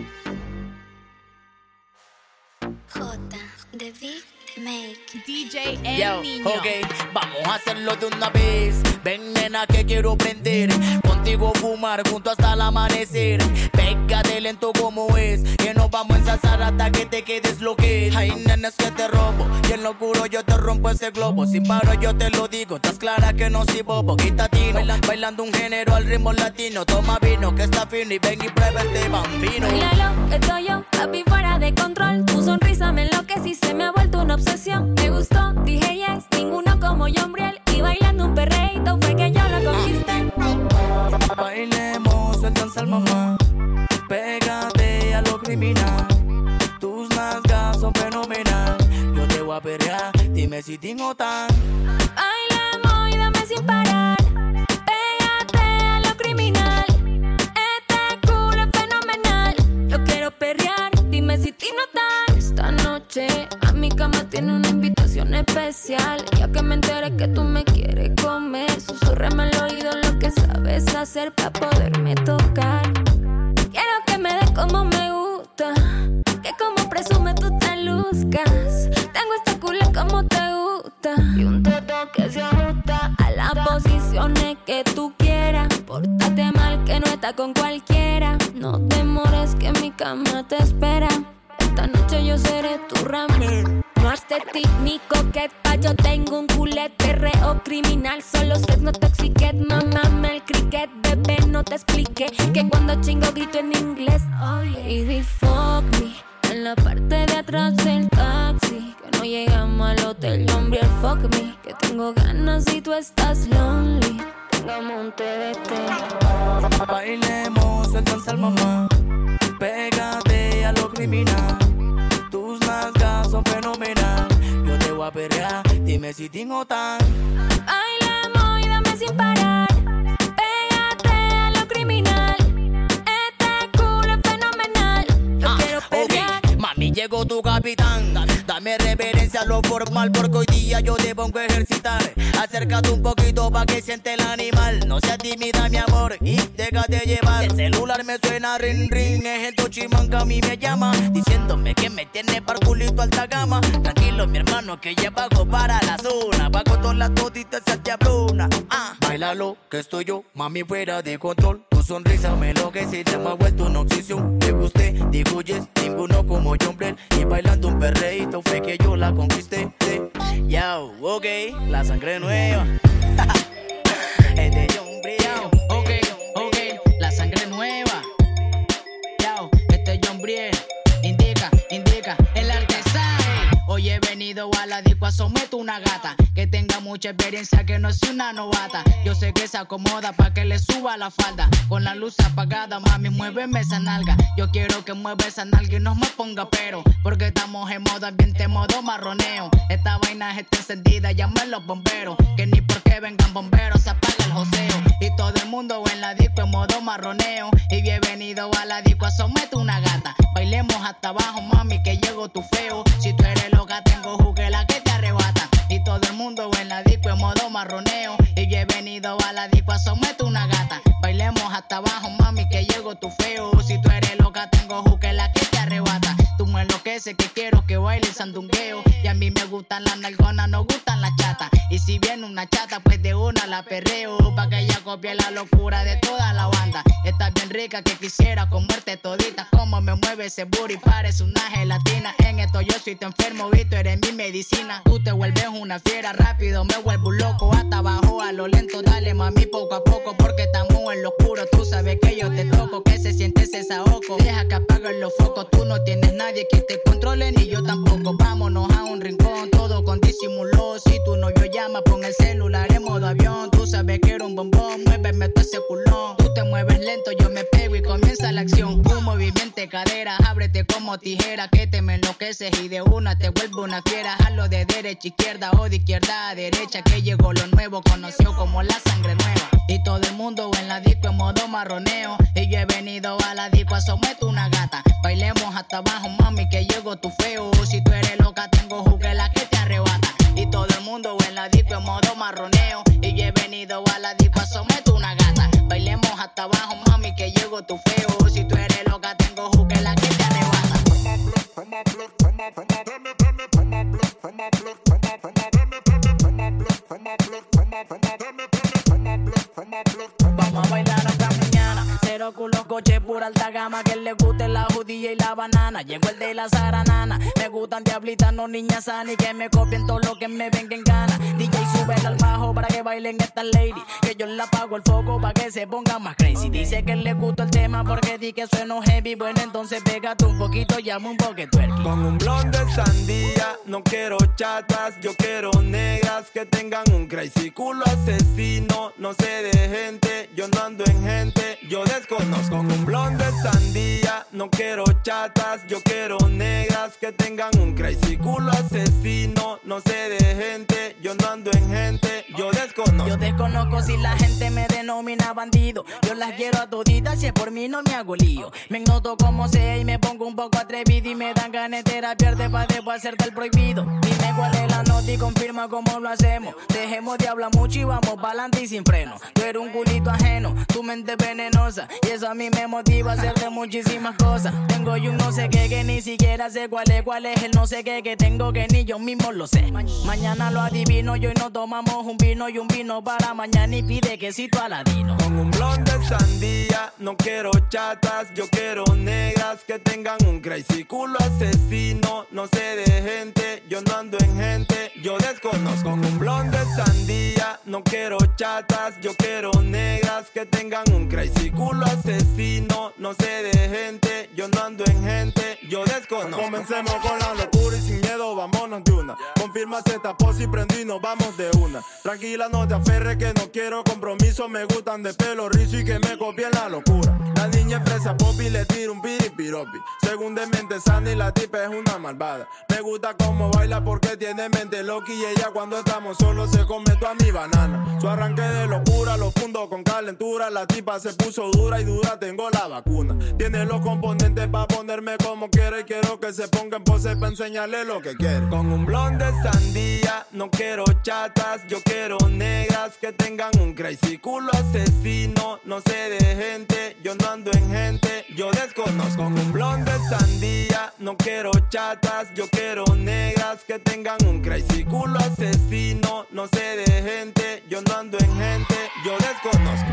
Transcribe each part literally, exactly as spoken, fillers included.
J, The Big Make. D J El Yo, Niño. ok, vamos a hacerlo de una vez. Ven, nena, que quiero prender. Contigo fumar junto hasta el amanecer. Pégate lento como es, que nos vamos a ensalzar hasta que te quedes lo que es. Ay, nena, es que te robo, y en lo oscuro yo te rompo ese globo. Sin paro yo te lo digo, estás clara que no soy bobo. Quitatino, bailando, bailando un género al ritmo latino. Toma vino, que está fino, y ven y prueba este bambino. Bailalo, que estoy yo, papi, fuera de control. Tu sonrisa me enloquece y se me ha vuelto una obsesión. Me gustó, dije yes, ninguno como Yombriel. Y bailando un perreíto fue que yo lo conquisté. Bailemos el danzar, mamá. Pégate a lo criminal. Tus nalgas son fenomenal. Yo te voy a perrear, dime si tengo tan. Bailemos y dame sin parar. Pégate a lo criminal. Este culo es fenomenal. Yo quiero perrear, dime si ti no tan. Esta noche a mi cama tiene una invitación especial. Ya que me enteré que tú me quieres comer, susúrrame al oído lo que sabes hacer pa' poderme tocar. Quiero que me des como me gusta, que como presume tú te luzcas. Tengo esta culo como te gusta y un toto que se ajusta a las posiciones que tú quieras. Pórtate mal que no está con cualquiera. No demores que mi cama te espera. Esta noche yo seré tu ramen. No aesthetic ni coqueta. Yo tengo un culete reo criminal. Solo sex, no toxiquet. Mamame el cricket. Bebé, no te expliqué que cuando chingo grito en inglés. Oh, yeah. Baby, fuck me en la parte de atrás del taxi. Que no llegamos al hotel, hombre, fuck me. Que tengo ganas y tú estás lonely. Tengamos un T V T. Bailemos el danzar, mamá. Pégate a lo criminal. Tus nalgas son fenomenal. Yo te voy a perrear, dime si tengo tan. Bailemos y dame sin parar. Pégate a lo criminal. Este culo es fenomenal. Yo Ah, quiero perrear. ok, mami, llegó tu capitán. Dame reverencia a lo formal, porque hoy día yo te pongo a ejercitar. Acércate un poquito pa' que siente el animal. No seas tímida, mi amor, y déjate llevar. El celular me suena ring ring. Es el tochimán que a mí me llama, diciéndome que me tiene par culito alta gama. Tranquilo, mi hermano, que ya bajo para la zona. Bajo todas las toditas esa diablona. Ah, bailalo, que estoy yo, mami, fuera de control. Tu sonrisa me enloquece, ya me ha vuelto una obsesión. Te gusté, digo yes, ninguno como John Blair. Y bailando un perreíto fue que yo la conquisté. Yo, ok, la sangre nueva. Es de John Briel. Ok, ok, la sangre nueva. Yo, este es John Briel. Indica, indica, el artesaje. Hoy he venido a la disco a someter una gata que tenga mucha experiencia, que no sea una novata. Yo sé que se acomoda pa' que le suba la falda. Con la luz apagada, mami, muéveme esa nalga. Yo quiero que mueva esa nalga y no me ponga pero, porque estamos en modo ambiente, modo marroneo. Esta vaina está encendida, llamen los bomberos. Que ni porque vengan bomberos se apaga el joseo. Y todo el mundo en la disco en modo marroneo. Y bienvenido a la disco a someter una gata. Bailemos hasta abajo, mami, que llego tu feo. Si tú eres loca, tengo juguela que te arrebata. Y todo el mundo en la disco en modo marroneo. Y yo he venido a la disco a someter una gata. Bailemos hasta abajo, mami, que llego tu feo. Si tú eres loca, tengo juguela que te arrebata. Tú me enloqueces, que quiero que baile el sandungueo. Y a mí me gustan las nalgonas, no gustan las chatas. Y si viene una chata, pues de una la perreo. Pa' que ella copie la locura de toda la banda. Estás bien rica, que quisiera comerte todita. Como me mueve ese booty, parece una gelatina. En esto yo soy tu enfermo y tú eres mi medicina. Tú te vuelves una fiera, rápido me vuelvo un loco. Hasta abajo a lo lento, dale mami poco a poco. Porque estamos en lo oscuro, tú sabes que yo te toco. Que se siente ese saoco, deja que apaguen los focos. Tú no tienes nadie que te controle, ni yo tampoco. Vámonos a un rincón, todo con disimulo. Si tu novio llama, pon el celular en modo avión. Tú sabes que era un bombón, muéveme todo ese culón. Tú te mueves lento, yo me pego y comienza la acción. Un movimiento de cadera, ábrete como tijera. Que te me enloqueces y de una te vuelvo una fiera. Jalo de derecha a izquierda o de izquierda a derecha. Que llegó lo nuevo, conoció como la sangre nueva. Y todo el mundo en la disco en modo marroneo. Y yo he venido a la disco a someter una gata. Bailemos hasta abajo, mami, que llego tu feo. Si tú eres loca, tengo juguela que te arrebata. Y todo el mundo en la disco en modo marroneo. Y yo he venido a la disco a someter una gata. Bailemos hasta abajo, mami, que llego tu feo. Si tú eres loca, tengo juguela que coche pura alta gama, que le guste la judía y la banana. Llegó el de la zaranana, me gustan diablitas, no niñas sanas, y que me copien todo lo que me venga en gana. D J sube al bajo para que bailen estas ladies, que yo le apago el foco para que se pongan más crazy. Dice que le gustó el tema porque di que sueno heavy. Bueno, entonces pégate un poquito, llama un poquito twerky. Con un blonde de sandía, no quiero chatas, yo quiero negras que tengan un crazy culo asesino. No sé de gente, yo no ando en gente, yo desconozco. Con un blonde de sandía, no quiero chatas, yo quiero negras que tengan un crazy culo asesino. No sé de gente, yo no ando en gente, yo desconozco. Yo desconozco si la gente me denomina bandido, yo las quiero a toditas, si es por mí no me hago lío. Me noto como sea y me pongo un poco atrevido, y me dan ganas de terapiarte pa' después hacerte el prohibido. Dime cuál es la nota y confirma cómo lo hacemos. Dejemos de hablar mucho y vamos pa'lante y sin freno. Tú eres un culito ajeno, tu mente venenosa, y eso a mí me motiva a hacerte muchísimas cosas. Tengo yo un no sé qué que ni siquiera sé cuál es, cuál es el no sé qué que tengo que ni yo mismo lo sé. Ma- mañana lo adivino, y hoy nos tomamos un vino y un vino para mañana, y pide quesito aladino. Con un blonde de sandía, no quiero chatas, yo quiero negras que tengan un crazy culo asesino. No sé de gente, yo no ando en gente, yo desconozco. Con un blonde de sandía, no quiero chatas, yo quiero negras que tengan un crazy culo asesino. No sé de gente, yo no ando en gente, yo desconozco. Comencemos con la locura y sin miedo vámonos de una. Confirma esta pose y prendo y nos vamos de una. Tranquila, no te aferres que no quiero compromiso. Me gustan de pelo rizo y que me copien la locura. La niña es fresa pop y le tiro un piripiropi. Según de mente sana y la tipa es una malvada. Me gusta cómo baila porque tiene mente loca, y ella cuando estamos solos se come toda mi banana. Su arranque de locura lo fundo con calentura. La tipa se puso dura y dura tengo la vacuna. Tiene los componentes pa' ponerme como quiere, y quiero que se ponga en pose pa' enseñarle lo que quiere. Con un blonde de sandía, no quiero chatas, yo quiero negras que tengan un crazy culo asesino. No sé de gente, yo no ando en gente, yo desconozco. Con un blonde de sandía, no quiero chatas, yo quiero negras que tengan un crazy culo asesino. No sé de gente, yo no ando en gente, yo desconozco.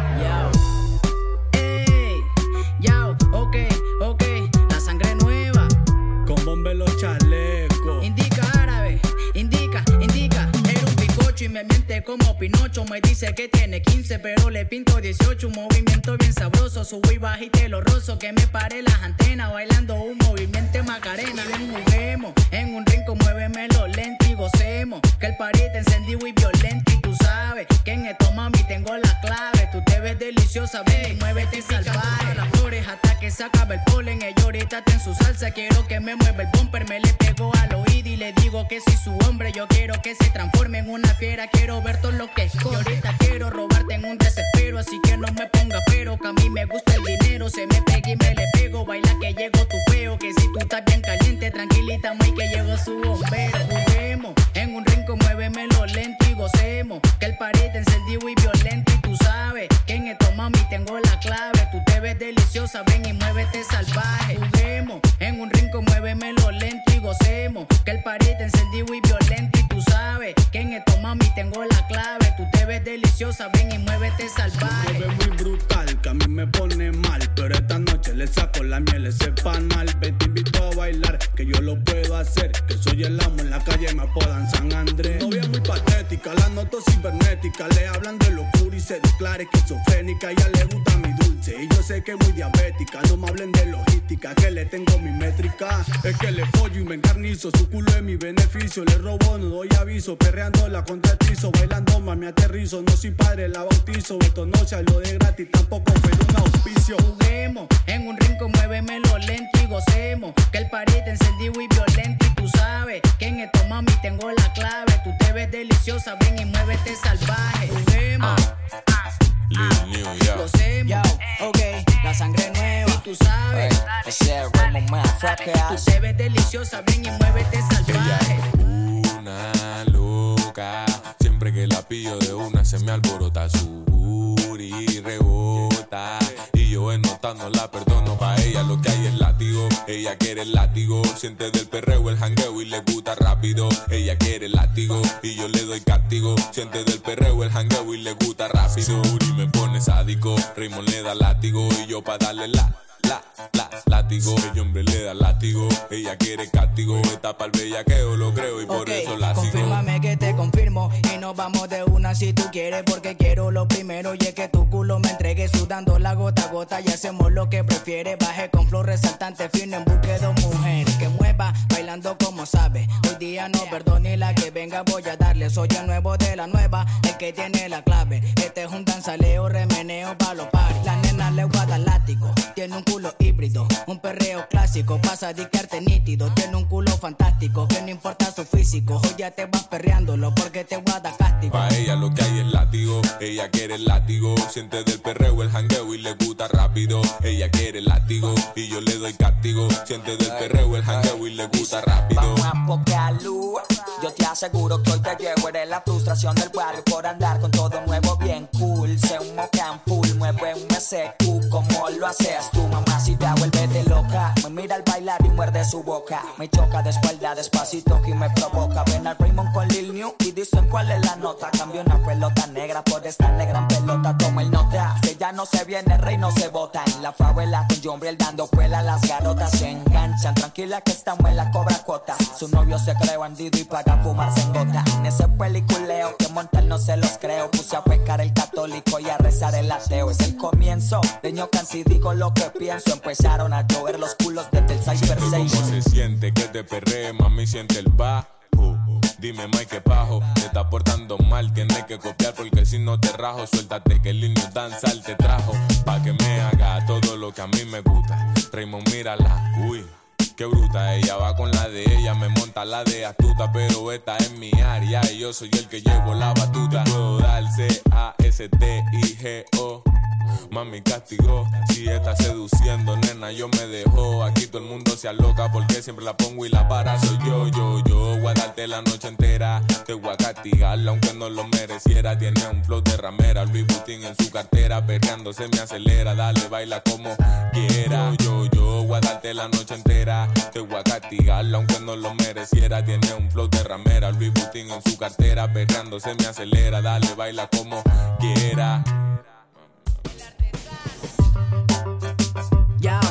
Yo, ey, yo, ok, ok, la sangre nueva. Con bombe los chalecos. Indica árabe, indica, indica. Era un picocho y me miente como Pinocho. Me dice que tiene quince pero le pinto dieciocho. Un movimiento bien sabroso, subo y baja y te lo rozo. Que me pare las antenas bailando un movimiento Macarena. Ven, juguemos, en un rincón muéveme lo lento y gocemos. Que el party te encendido y violento, y tú sabes que en esto mami tengo la clave. Tú te ves deliciosa, ven, muévete salvaje. Las flores hasta que se acabe el polen. Ella ahorita está en su salsa, quiero que me mueva el bumper. Me le pego al oído y le digo que soy su hombre. Yo quiero que se transforme en una fiera, quiero ver todo lo que es. Y ahorita quiero robarte en un desespero, así que no me ponga pero, que a mí me gusta el dinero. Se me pega y me le pego, baila que llego tu feo. Que si tú estás bien caliente, tranquilita, muy que llegó su bombero. Juguemos, en un rincón muéveme lo lento y gocemos. Que el party te encendido y violento, y tú sabes que en esto mami tengo la clave. Tú te ves deliciosa, ven y muévete salvaje. Juguemos, en un rincón muéveme lo lento y gocemos. Que el party te encendido y violento, y tú sabes que en esto mami tengo la clave. Tú te ves deliciosa, ven y muévete salvaje. Me ve muy brutal, que a mí me pone mal, pero esta noche le saco la miel ese panal. Ven, te invito a bailar, que yo lo puedo hacer, que soy el amo en la calle, me apodan San Andrés. Novia muy patética, la noto cibernética, le hablan de locura y se declara esquizofrénica. Ella le gusta mi dulce y yo sé que es muy diabética. No me hablen de logística, que le tengo mi métrica. Es que le follo y me encarnizo, su culo es mi beneficio. Le robo, no doy aviso, perreando la contra el piso. Bailando más me aterrizo, no soy padre, la bautizo. Esto no se lo de gratis, tampoco fue un auspicio. Juguemos, en un rincón muéveme lo lento y gocemos. Que el party te encendido y violento, y tú sabes que en esto mami tengo la clave. Tú te ves deliciosa, ven y muévete salvaje. Juguemos, gocemos, yo, ok, la sangre nueva, y tú sabes, ese ritmo me afraquea. tú te ves deliciosa, ven y muévete salvaje. Ella es una loca, siempre que la pillo de una se me alborota su booty, rebota. Y yo notando la perdono, pa' ella lo que hay es látigo. Ella quiere el látigo, siente del perreo el jangueo y le gusta rápido. Ella quiere el látigo y yo le doy castigo. Siente del perreo el jangueo y le gusta rápido. Y me pone sádico, Raymond le da látigo y yo pa' darle la La, la, látigo, el hombre le da látigo. Ella quiere castigo, está pa'l bellaqueo, lo creo y por okay, eso la sigo. Confírmame que te confirmo y nos vamos de una si tú quieres, porque quiero lo primero y es que tu culo me entregue sudando la gota a gota y hacemos lo que prefieres. Baje con flow resaltante fino en busca de mujeres que mueva bailando como sabe. Hoy día no perdone la que venga, voy a darle. Soy el nuevo de la nueva, el que tiene la clave. Este es un danzaleo, remeneo pa' los paris. La nena le guarda látigo, tiene un culo híbrido, un perreo clásico, pasa a dictarte nítido. Tiene un culo fantástico, que no importa su físico. Hoy ya te vas perreándolo porque te guarda castigo. Pa' ella lo que hay es látigo, ella quiere el látigo. Siente del perreo el jangueo y le gusta rápido. Ella quiere el látigo y yo le doy castigo. Siente del perreo el jangueo y le gusta rápido. Vamos a poca luz, yo te aseguro que hoy te llevo. Eres la frustración del barrio por andar con todo nuevo bien cool. Sé un mocan full, mueve un ese Q como lo haces tú, mamacita, vuélvete loca. Me mira al bailar y muerde su boca. Me choca de espalda despacito y me provoca. Ven al Raymond con Lil New y dicen cuál es la nota. Cambio una pelota negra por esta negra en pelota. Toma el nota, que ya no se viene, rey no se bota. En la favela con Jombriel dando cuela. Las garotas se enganchan, tranquila que estamos en la cobra cuota. Su novio se cree bandido y paga fumarse en gota. En ese peliculeo que montan no se los creo. Puse a pecar el católico y a rezar el ateo. Es el comienzo de ñocan si digo lo que pienso. Empezaron a llover los culos desde el Cyber ¿Cómo se siente que te perree, mami? Siente el bajo. Dime, Mike, qué pajo. Te está portando mal, tienes que copiar porque si no te rajo. Suéltate que el niño danzal te trajo pa' que me haga todo lo que a mí me gusta. Raymond, mírala, uy, qué bruta. Ella va con la de ella, me monta la de astuta. Pero esta es mi área y yo soy el que llevo la batuta. Puedo dar C A S T I G O. Mami castigó, si está seduciendo, nena, yo me dejo. Aquí todo el mundo se aloca porque siempre la pongo y la para. Soy yo, yo, yo, voy a darte la noche entera. Te voy a castigarla aunque no lo mereciera. Tiene un flow de ramera, Louis Vuitton en su cartera. Perreando se me acelera, dale, baila como quiera. Yo, yo, yo, voy a darte la noche entera. Te voy a castigarla aunque no lo mereciera. Tiene un flow de ramera, Louis Vuitton en su cartera. Perreando se me acelera, dale, baila como quiera. Yo,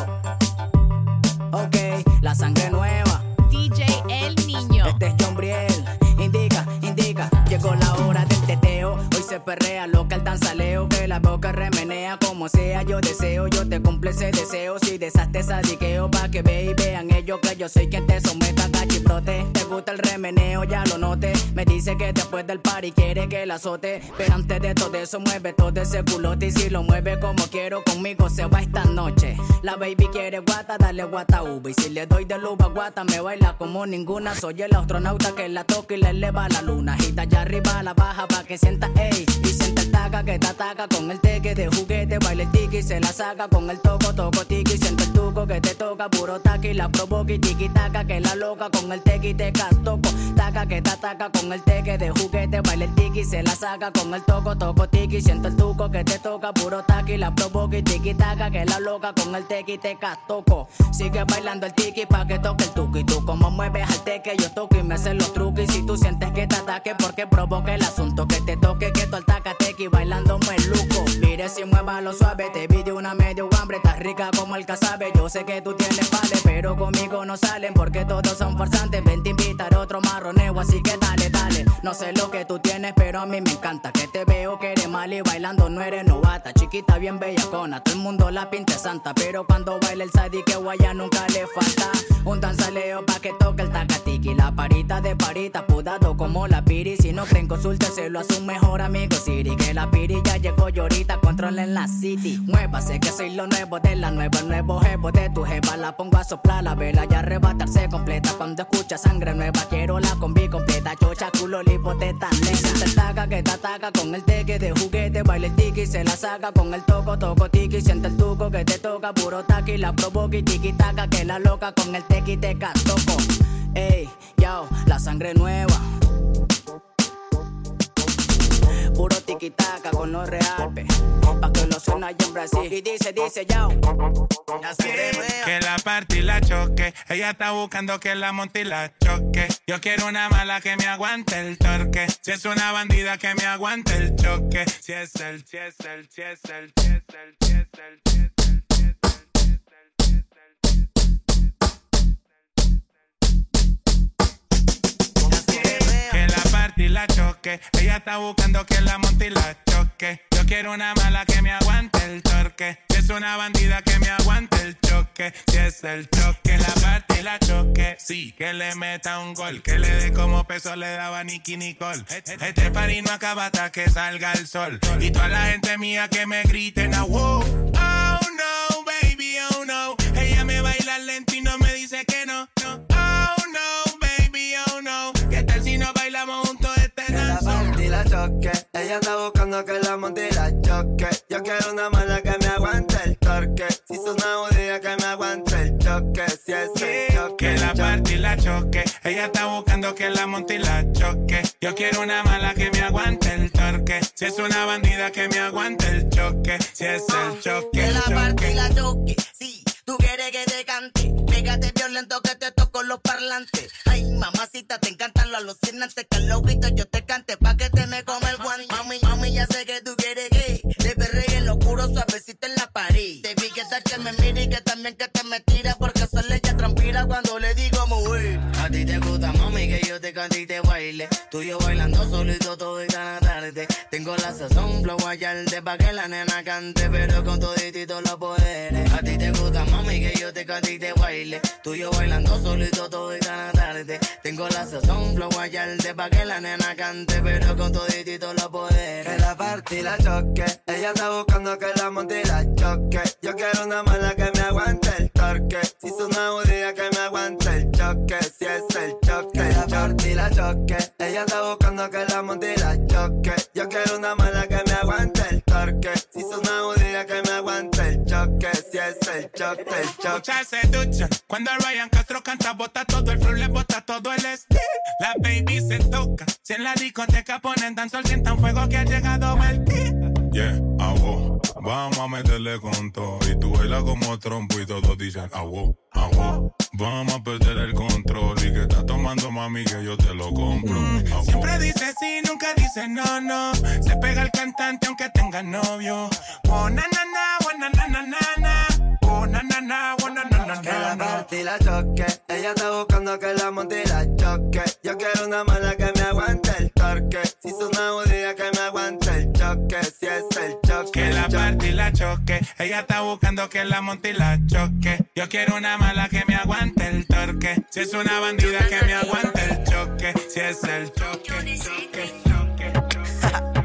ok, la sangre nueva. D J El Niño. Este es Jombriel. Indica, indica, llegó la hora del teteo. Hoy se perrea loca el danzaleo. Que la boca remenea como sea. Yo deseo, yo te cumple ese deseo. Si desaste sadiqueo pa' que ve y vean ellos que yo soy quien te someta a cachibrote. Te gusta el remeneo, ya lo noté. Me dice que después del party quiere que la azote. Pero antes de todo eso mueve todo ese culote. Y si lo mueve como quiero conmigo se va esta noche. La baby quiere guata, dale guata uva. Y si le doy de luva guata me baila como ninguna. Soy el astronauta que la toca y le eleva la luna. Agita allá arriba la baja pa' que sienta ey. Y sienta el taca que te ataca con el teque de juguete. Baila el tiki, se la saca con el toco, toco tiki. Siente el tuco que te toca, puro taqui. La provoca y tiki taca que la loca con el tequi te toco. Taca que te ataca con el teque de juguete. Baila el tiki, se la saca con el toco, toco tiki. Siente el tuco que te toca, puro taqui. La provoca y tiki taca que la loca con el tequi te toco. Sigue bailando el tiki pa' que toque el tuki. Tú como mueves al teque, yo toco y me hacen los trucos. Y si tú sientes que te ataque porque provoca el asunto, que te toque, que tú al tacatequi bailando me luco. Mire si mueva lo suave, te vi de una medio hambre. Estás rica como el casabe, yo sé que tú tienes vale. Pero conmigo no salen porque todos son farsantes. Ven te invitar otro marroneo, así que dale, dale. No sé lo que tú tienes, pero a mí me encanta. Que te veo que eres mal y bailando no eres novata. Chiquita bien bellacona, todo el mundo la pinta santa. Pero cuando baila el sadi que guaya nunca le falta. Un danzaleo pa' que toque el tacatiqui. La parita de parita, pudado como la piri. Si no creen, consúlteselo a su mejor amigo Siri. Que la piri ya llegó y ahorita controlen la city. Muévase que soy lo nuevo de la nueva. El nuevo jevo de tu jeva. La pongo a soplar la vela y arrebatarse completa. Cuando escucha sangre nueva quiero la combi completa. Chocha, culo, lipote, tan lenta. Te ataca que te ataca con el teque de juguete. Baila el tiki, se la saca con el toco, toco tiki. Siente el tuco que te toca, puro taqui. La provoca y tiki taca que la loca con el tequi te toco. Ey, yo, la sangre nueva. Puro tiquitaca con los reales. Pa' que lo suena allá en Brasil. Y dice, dice, yo. Que la parte y la choque. Ella está buscando que la monte y la choque. Yo quiero una mala que me aguante el torque. Si es una bandida que me aguante el choque. Si es el, si es el, si es el, si es el, si es el, si es el. Y la choque, ella está buscando que la monte y la choque. Yo quiero una mala que me aguante el torque. Si es una bandida que me aguante el choque. Si es el choque, la parte y la choque. Sí, que le meta un gol, que le dé como peso le daba Nicky Nicole. Este party no acaba hasta que salga el sol. Y toda la gente mía que me griten a wow. Oh no, baby, oh no. Ella me baila lento y no me dice que no, no. Oh no, baby, oh no. ¿Qué tal si no bailamos juntos? La choque, ella está buscando que la monte y la choque. Yo quiero una mala que me aguante el torque. Si es una judía que me aguante el choque. Si es el choque, que la parte y la choque. Ella está buscando que la monte y la choque. Yo quiero una mala que me aguante el torque. Si es una bandida que me aguante el choque. Si es el choque, que la parte y la choque. Sí, tú quieres que te cante. Pégate violento que te toco los parlantes. Ay, mamacita, te encantan los alucinantes. Que los gritos yo te cante pa' que te me come el guante. Mami, mami, ya sé que tú quieres que te perregue en lo oscuro, suavecita en la pared. Te vi que tal que me mire y que también que te me tira. Porque solo ella transpira cuando le digo mujer. A ti te gusta, mami, que yo te cante y te baile. Tú y yo bailando solito todo y tan tarde. Tengo la sazón, flow hallarte pa' que la nena cante. Pero con toditito los poderes. A ti te gusta, mami, que yo te cante y te baile. Tú y yo bailando solito todo y tan tarde. Tengo la sazón, flow hallarte pa' que la nena cante. Pero con toditito los poderes. Que la parte y la choque. Ella está buscando que la monte y la choque. Yo quiero una mala que me aguante el torque. Si es una judía que me aguante el choque. Si es el choque, que la parte y la choque. Ella está buscando que la monte y la choque. Yo quiero una mala que me aguante el torque. Si es una judía que me aguante el choque. Si es el choque, el choque. Muchas se duchan. Cuando Ryan Castro canta, bota todo el flow, le bota todo el estilo. La baby se toca. Si en la discoteca ponen dancehall, sientan fuego que ha llegado el día. Yeah, awo, vamos a meterle con todo. Y tú bailas como trompo y todos dicen awo, awo. Vamos a perder el control y que estás tomando, mami, que yo te lo compro. Mm, siempre dice sí, nunca dice no, no. Se pega el cantante aunque tenga novio. Oh, na, na, na, oh, na, na, na, na, na. Oh, na, na, na, oh, na, na, na, que la na. parte y la choque. Ella está buscando que la monte y la choque. Yo quiero una mala que me aguante el torque. Si es una judía que me aguante el choque. Si es el choque, que la parte y la choque. Ella está buscando que la monte y la choque. Yo quiero una mala que me aguante el torque. Si es una bandida que me aguante el choque. Si es el choque, choque, choque, choque.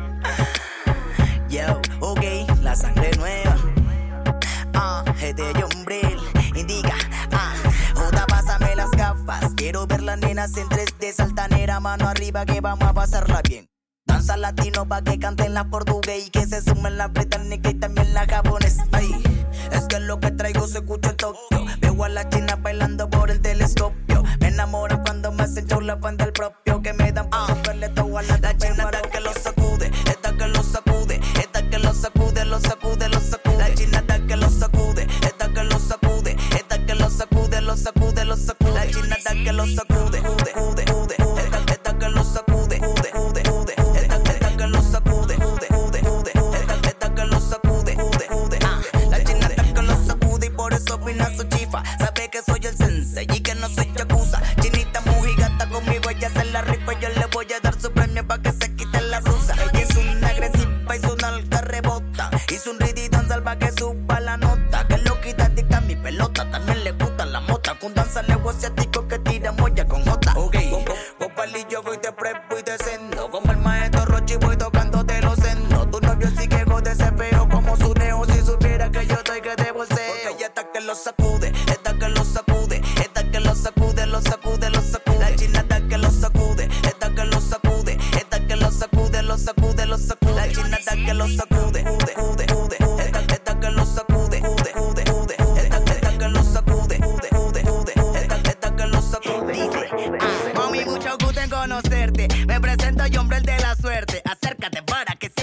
Yo, ok, la sangre nueva. Ah, uh, este Jombril indica. Ah, uh, Jota, pásame las gafas. Quiero ver las nenas en tres D, saltanera, mano arriba que vamos a pasarla bien. Danza latino pa' que canten las portugués y que se sumen las británicas y también las japonesas. Ay, es que lo que traigo se escucha en Tokio. Veo a las chinas bailando por el telescopio. Me enamoro cuando me hacen show la fan del propio. Que me dan pa' verle todo a la la china esta que lo sacude, esta que lo sacude, esta que lo sacude, lo sacude, lo sacude. La china esta que lo sacude, esta que lo sacude, esta que lo sacude, lo sacude, lo sacude. La china esta que lo sacude, jude, jude, jude, esta, esta que lo sacude, jude, jude, jude. Esta que lo sacude, jude, jude, jude. Esta, esta que lo sacude, jude, jude. Ah, la china esta que lo sacude y por eso opina su chifa. Sabe que soy el sensei y que no soy yakuza. Chinita mujigata conmigo, ella se la rifa. Yo le voy a dar su premio pa' que se quite la blusa. Ella es una agresiva y su nalga rebota. Hizo un rididón salva que suba la nota. Que lo quita dicta mi pelota. También le gusta la mota. Con danza lego asiático que tira moya con jota. Ok, con palillo voy de prep, voy de sendo. Como el maestro Rochi voy tocando de los sendos. Tu novio sigue de ese feo como su neo. Si supiera que yo estoy que de bolseo. Porque ella está que lo sacude, esta que lo sacude, esta que lo sacude, lo sacude, lo sacude. La china está que lo sacude, esta que lo sacude, esta que lo sacude, lo sacude, lo sacude. La china está que lo sacude, jude, jude, jude. Esta, esta que lo sacude, jude, jude, jude. Esta, esta que lo sacude, jude, jude, jude. Esta, esta que lo sacude. Ah, mami, mucho gusto en conocerte. Me presento yo, hombre, el de la suerte. Acércate para que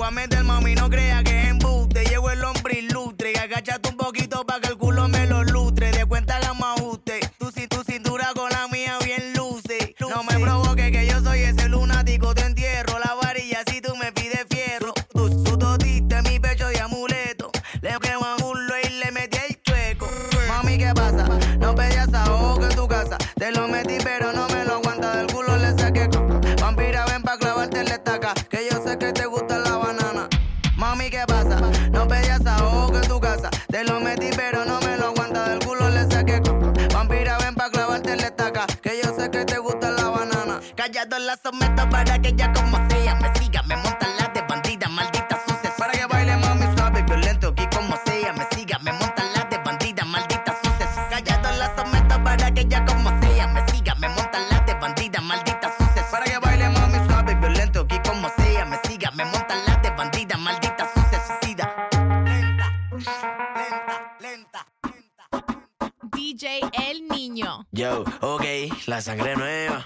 voy a meter, mami, no crea que es embuste. Llevo el hombre ilustre y agáchate un poquito pa' que el culo me lo lustre. De cuenta gama ajuste, tu, tu cintura con la mía bien luce. No me provoque que yo soy ese lunático, te entierro la varilla si tú me pides fierro. Tú, tú todiste mi pecho de amuleto, le quemo a culo y le metí el chueco. Mami, ¿qué pasa? No pedías ahogo en tu casa, te lo metí pero no me lo aguanta, del culo le saqué coco. Vampira, ven pa' clavarte la estaca, que yo sé que te gusta la banana. Mami, ¿qué pasa? No pedías ahogo en tu casa, te lo metí pero no me lo aguanta, del culo le saqué coco. Vampira, ven pa' clavarte la estaca, que yo sé que te gusta la banana. Callado la someto para que ella como sea me siga, me monta la de bandida, maldita sucia. Para que baile mami suave y violento, aquí como sea me siga, me monta la de bandida, maldita sucia. Callado la someto para que ella como sea me siga, me monta la de bandida, maldita sucia. Para que baile mami suave y violento, aquí como sea me siga, me monta la de bandida, maldita sucia, suicida. Lenta, lenta, lenta, lenta. D J El Niño. Yo, ok, la sangre nueva.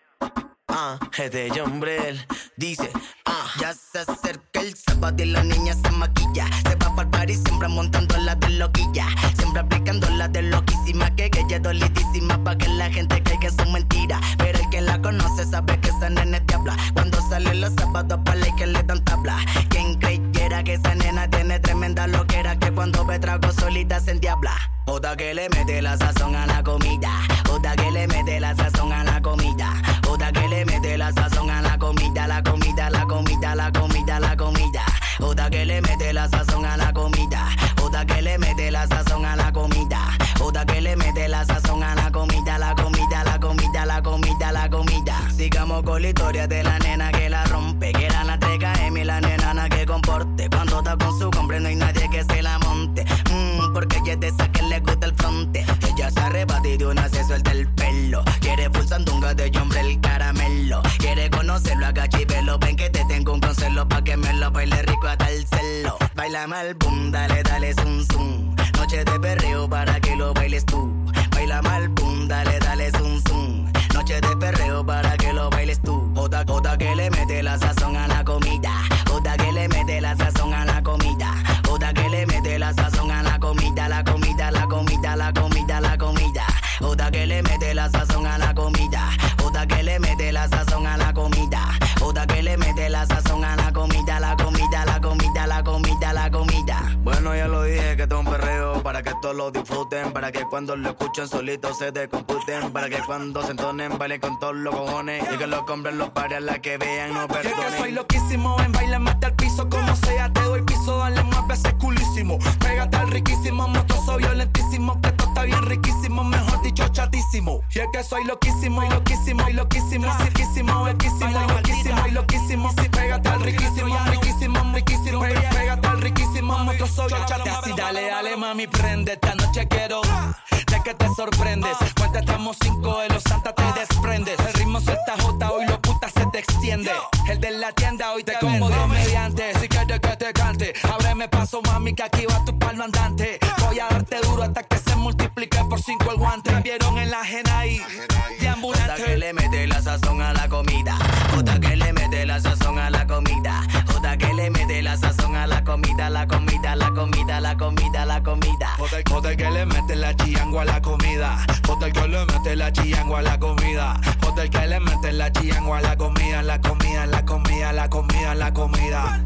Ah, este Jumbrel dice, ah, ya se acerca el sábado y la niña se maquilla. Se va pa'l party siempre montando la de loquilla, siempre aplicando la de loquísima, que, que ella es dolidísima pa' que la gente caiga en su mentira. Pero el que la conoce sabe que esa nena te habla cuando sale los sábados pa' la que le dan tabla. Quien creyera que esa nena tiene tremenda loquera, que cuando ve trago solita se endiabla. Otra que le mete la sazón a la comida, otra que le mete la sazón a la comida, otra que le mete la sazón a la comida, la comida, la comida, la comida, la comida. Otra que le mete la sazón a la comida, otra que le mete la sazón a la comida, otra que le mete la sazón a la comida, la comida, la comida, la comida, la comida. Sigamos con la historia de la nena que la rompe, que era la tres K M y la nena que comporte. Cuando está con su hombre no hay nadie que se la monte, mm, porque ella es de esa que le gusta el fronte. Ella se arrebata y de una se suelta el pelo, quiere full sandunga de hombre el caramelo, quiere conocerlo a cachipelo. Ven que te tengo un consejo pa' que me lo baile rico hasta el celo. Baila mal, boom, dale, dale, zum, zum. Noche de perreo para que lo bailes tú. Baila mal, boom, dale, dale, zum, zum. Noche de perreo para que lo bailes tú. Otra, otra que le mete la sazón a la comida, otra que le mete la sazón a la comida, otra que le mete la sazón a la comida, la comida, la comida, la comida, la comida. Otra que le mete la sazón a la comida, otra que le mete la sazón a la comida, otra que le mete la sazón a la comida, la comida, la comida, la comida, la comida. Bueno, ya lo dije que esto es un perreo para que todos lo disfruten, para que cuando lo escuchen solitos se descomputen, para que cuando se entonen bailen con todos los cojones y que los hombres los paren a la que vean no perdonen. Yo que soy loquísimo en baile, mete al piso como sea, te doy piso, dale más veces culísimo. Pégate al riquísimo, monstruoso violentísimo, que esto está bien riquísimo, mejor dicho chatísimo. Y es que soy loquísimo, y loquísimo, y loquísimo, riquísimo, riquísimo, loquísimo, y loquísimo. Si pégate al riquísimo, riquísimo, riquísimo, pégate al riquísimo, monstruoso chatísimo. Así dale, dale mami, prende, esta noche quiero de que te sorprendes. Cuenta estamos cinco de los santas te desprendes. El ritmo suelta jota, hoy lo puta se te extiende. El de la tienda hoy te como dos mediante. Si quieres que te cante, ábreme paso mami que aquí va tu palma andante. Voy a darte duro hasta que se multiplique por cinco el guante. Me vieron en la ajena ahí, de ambulante. Otra que le mete la sazón a la comida, otra que le mete la sazón a la comida, otra que le mete la sazón a la comida, la comida, la comida, la comida, la comida. Otra que le mete la chiango a la comida, otra que le mete la chiango a la comida, otra que le mete la chiango a la comida, la comida, la comida, la comida, la comida.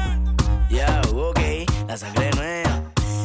Ya, yeah, ok, la sangre nueva.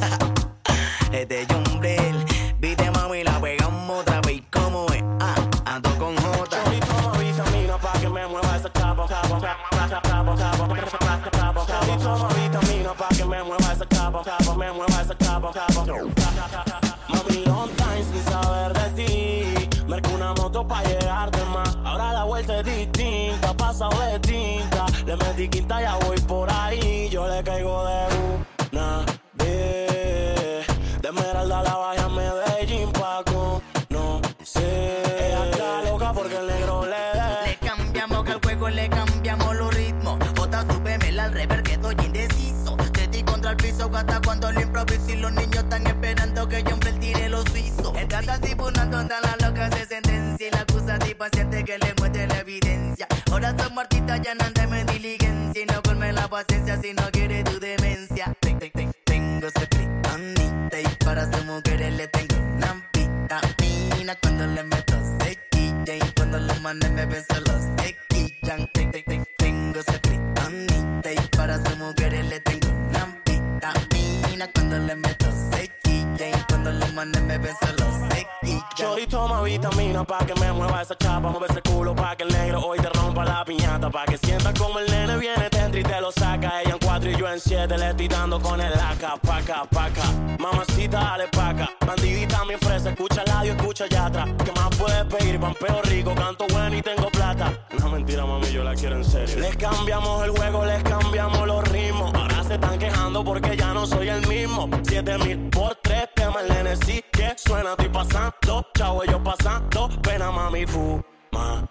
Este Jumbrel, viste mami, la pegamos otra vez como es. Ah, ando con Jota. Vitamina pa' que me mueva ese cabo, cabo, cabo, cabo, cabo, cabo. Toma vitamina pa' que me mueva ese cabo, cabo, me mueva ese cabo, cabo. Mami, long time sin saber de ti. Merco una moto pa' llegarte más. Ahora la vuelta es distinta, pasado de tinta. Le metí quinta, ya voy por ahí. Yo le caigo de una vez. De Esmeralda la vaya a Medellín pa' no sé. Ella está loca porque el negro le dé. Le cambiamos que al juego le cambiamos los ritmos. Jota, súbemela al rever que estoy indeciso. Te di contra el piso hasta cuando lo improviso. Y los niños están esperando que yo hombre tire los suizos. El gata tribunando anda la loca se sentencia. Y la acusativa siente que le muestre la evidencia. Ahora son muertitas ya no andan en diligencia. Y no colme la la paciencia si no quiere tu demencia. Ten, ten, ten, tengo su kriptonita y para sus mujeres le tengo una vitamina. Cuando le meto sequilla y cuando los manes me ven solo se quillan. Ten, ten, ten, tengo su kriptonita y para sus mujeres le tengo una vitamina. Cuando le meto sequilla y cuando los manes me ven solo se quillan. Chori toma vitamina pa' que me mueva esa chapa. Mueve ese culo pa' que el negro hoy te rompa la piñata. Pa' que sienta como el nene viene dentro y te lo saca. Ella en cuatro y yo en siete le estoy dando con el acá, pa' acá, pa' acá. Mamacita, dale pa' acá. Bandidita me ofrece, escucha el audio, escucha allá atrás. ¿Qué más puedes pedir? Pampeo rico, canto bueno y tengo plata. No, mentira, mami, yo la quiero en serio. Les cambiamos el juego, les cambiamos los ritmos. Ahora se están quejando porque ya no soy el mismo. Siete mil por tres, tema el nene sí que suena, estoy pasando. Chavo, ellos pasando, pena mami, fuma.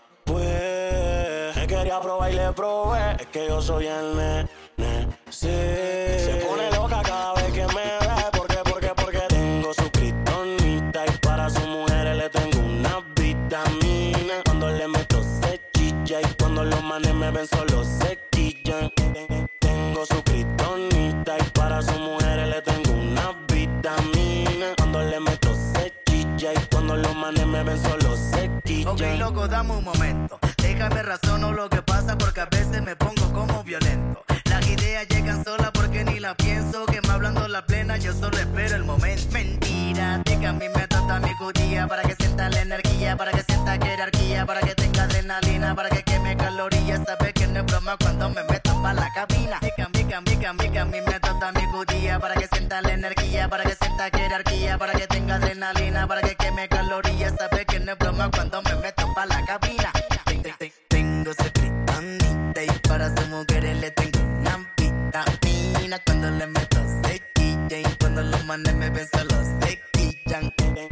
Pues, me quería probar y le probé. Es que yo soy el nene, sí. Se pone loca cada vez que me ve. ¿Por qué? Porque, porque tengo su kriptonita y para sus mujeres le tengo una vitamina. Cuando le meto se chilla y cuando los manes me ven solo se quillan. Tengo su kriptonita y para sus mujeres le tengo una vitamina. Cuando le meto se chilla y cuando los manes me ven solo se quillan. Ok, loco, dame un momento. Déjame razono lo que pasa porque a veces me pongo como violento. Las ideas llegan solas porque ni las pienso. Que me hablando la plena, yo solo espero el momento. Mentira, de que a mí me trata mi judía. Para que sienta la energía, para que sienta jerarquía. Para que tenga adrenalina, para que queme calorías. Sabes que no es broma cuando me meto pa' la cabina. De que a mí, que a mí, que a mí, que a mí me trata mi judía. Para que sienta la energía, para que sienta jerarquía. Para que tenga adrenalina, para que queme calorías. Sabes que no es broma cuando me meto pa' la cabina. Tengo su kriptonita y para sus mujeres le tengo una vitamina. Cuando le meto sequilla y cuando los manes me ven solo se quillan.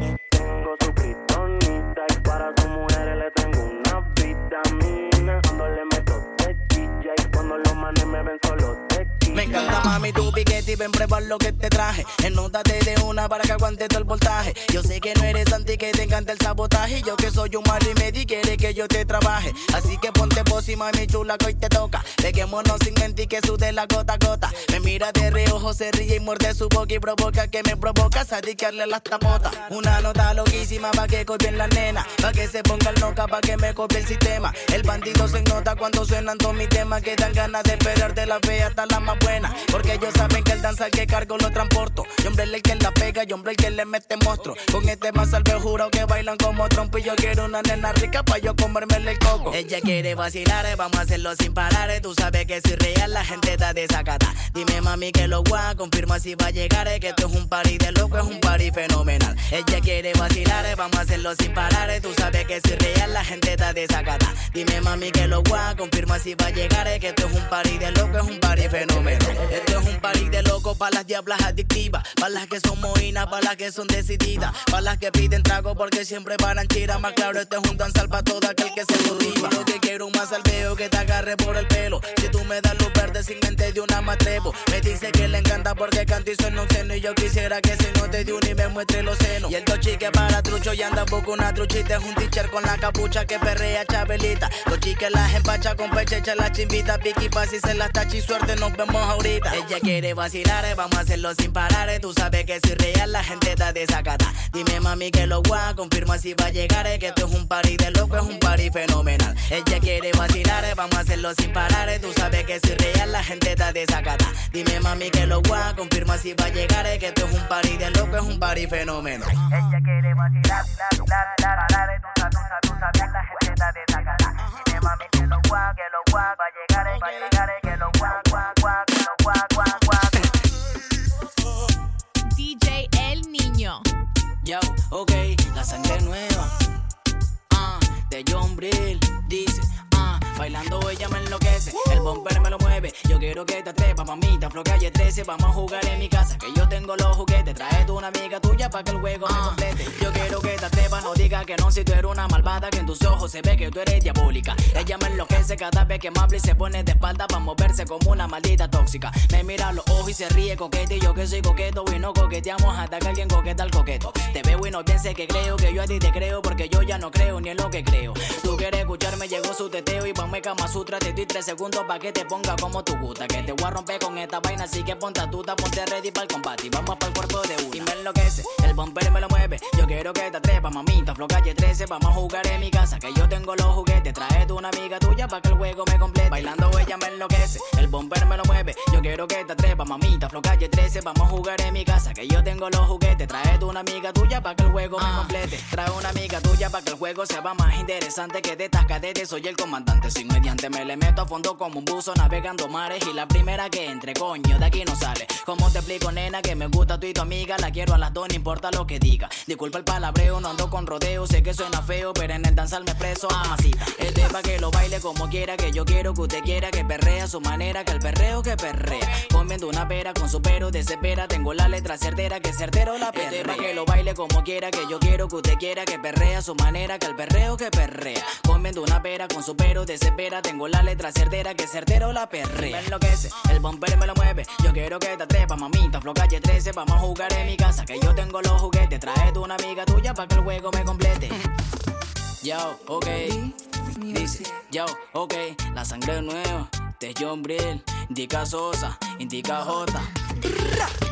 Tengo su kriptonita y para sus mujeres le tengo una vitamina. Cuando le meto sequilla y cuando los manes me ven solo se quillan. Me encanta mami tu piquete y ven prueba lo que te traje. Enótate de una para que aguante todo el voltaje. Yo sé que no eres anti, que te encanta el sabotaje. Yo que soy un malo y me di quiere que yo te trabaje. Así que ponte posi mami chula que hoy te toca. Peguémonos sin mentir que sude la gota a gota. Me mira de reojo, se ríe y muerde su boca y provoca que me provoca sadiquearle las tapotas. Una nota loquísima pa' que copien la nena. Pa' que se ponga el noca, pa' que me copie el sistema. El bandido se nota cuando suenan todos mis temas. Que dan ganas de esperar de la fe hasta la más buena. Porque ellos saben que el danza que cargo lo transporto. Yo hombre el que la pega, yo hombre el que le mete monstruo. Con este más salve juro que bailan como trompo. Y yo quiero una nena rica pa' yo comerme el coco. Ella quiere vacilar, vamos a hacerlo sin parar. Tú sabes que soy real, la gente está desacata. Dime mami que lo guá, confirma si va a llegar. Que esto es un party de loco, es un party fenomenal. Ella quiere vacilar, vamos a hacerlo sin parar. Tú sabes que soy real, la gente está desacata. Dime mami que lo guá, confirma si va a llegar. Que esto es un party de loco, es un party fenomenal. Esto es un party de loco pa' las diablas adictivas. Pa' las que son moinas, pa' las que son decididas. Pa' las que piden trago porque siempre paran chira. Más claro, esto es un danzal pa' todo aquel que se motiva. Lo que quiero un más salveo que te agarre por el pelo. Si tú me das luz verde sin mente de una me atrevo. Me dice que le encanta porque canto y suena un seno. Y yo quisiera que se note de uno y me muestre los senos. Y el tochi que para trucho y anda busca una truchita. Es un teacher con la capucha que perrea Chabelita. Los chiques las empacha con pechecha, las chimbitas. Piqui pa' si se las tachi, suerte nos vemos ahorita. Ella quiere vacilar, vamos a hacerlo sin parar. Tú sabes que soy real, la gente está desacata. Dime mami que lo guá, confirma si va a llegar. Que esto es un party de loco, es un party fenomenal. Ella quiere vacilar, vamos a hacerlo sin parar. Tú sabes que soy real, la gente está desacata. Dime mami que lo guá, confirma si va a llegar. Que esto es un party de loco, es un party fenomenal. Ella quiere vacilar, tú sabes, tú sabes, la gente está desacata. Dime mami que lo guá, que lo guá, va a llegar, va a llegar, que lo guá, guá, guá, que lo guá, guá, guá. D J El Niño. Yo, ok, la sangre nueva. Ah, uh, de John Brill, dice. Bailando ella me enloquece, el bumper me lo mueve. Yo quiero que te atrepas, mamita, flow calle trece. Vamos a jugar en mi casa, que yo tengo los juguetes. Trae tú una amiga tuya pa' que el juego me complete. Yo quiero que te atrepas, no digas que no, si tú eres una malvada. Que en tus ojos se ve que tú eres diabólica. Ella me enloquece cada vez que me habla y se pone de espalda pa' moverse como una maldita tóxica. Me mira a los ojos y se ríe coquete. Y yo que soy coqueto y no coqueteamos hasta que alguien coqueta al coqueto. Te veo y no pienses que creo, que yo a ti te creo. Porque yo ya no creo ni en lo que creo. Tú quieres escucharme, llegó su teteo y vamos Kama Sutra, te doy trece segundos pa' que te ponga como tu gusta. Que te voy a romper con esta vaina, así que ponte a tuta, ponte ready para el combate. Y vamos para el cuerpo de una. Y me enloquece, el bumper me lo mueve. Yo quiero que te atrepas, mamita, Flow Calle trece. Vamos a jugar en mi casa, que yo tengo los juguetes. Trae tú una amiga tuya pa' que el juego me complete. Bailando ella me enloquece, el bumper me lo mueve. Yo quiero que te atrepas, mamita, Flow Calle trece. Vamos a jugar en mi casa, que yo tengo los juguetes. Trae tú una amiga tuya pa' que el juego me complete. Trae una amiga tuya pa' que el juego sea más interesante. Que de estas cadetes soy el comandante. Sin mediante me le meto a fondo como un buzo navegando mares. Y la primera que entre, coño, de aquí no sale. ¿Cómo te explico, nena, que me gusta tú y tu amiga? La quiero a las dos, no importa lo que diga. Disculpa el palabreo, no ando con rodeo. Sé que suena feo, pero en el danzal me expreso, mamacita. Este pa' que lo baile como quiera, que yo quiero que usted quiera. Que perrea a su manera, que el perreo que perrea. Comiendo una pera con su pero desespera. Tengo la letra certera, que certero la perrea. Este pa' que lo baile como quiera, que yo quiero que usted quiera. Que perrea a su manera, que el perreo que perrea. Comiendo una pera con su pero desespera. Tengo la letra certera, que certero la perrea. Me enloquece, el bumper me lo mueve. Yo quiero que te atrepas, mamita, Flow Calle trece. Vamos a jugar en mi casa, que yo tengo los juguetes. Trae tú una amiga tuya pa' que el juego me complete. Yo, ok, dice, yo, ok, la sangre nueva, de John Brill, Indica Sosa, Indica J.